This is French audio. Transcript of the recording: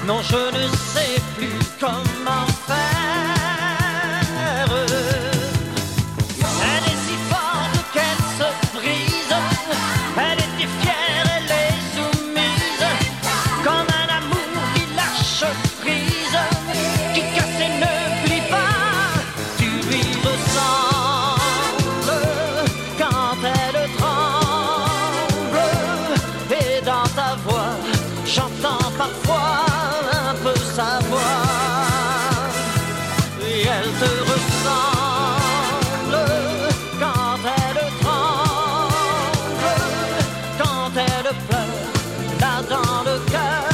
Non, je ne sais plus comment faire. Elle est si forte qu'elle se brise. Elle était fière, elle est soumise. Comme un amour qui lâche prise, qui casse et ne plie pas. Tu lui ressembles quand elle tremble. Et dans ta voix, j'entends parfois un peu sa voix. Et elle te ressemble quand elle tremble, quand elle pleure, là dans le cœur.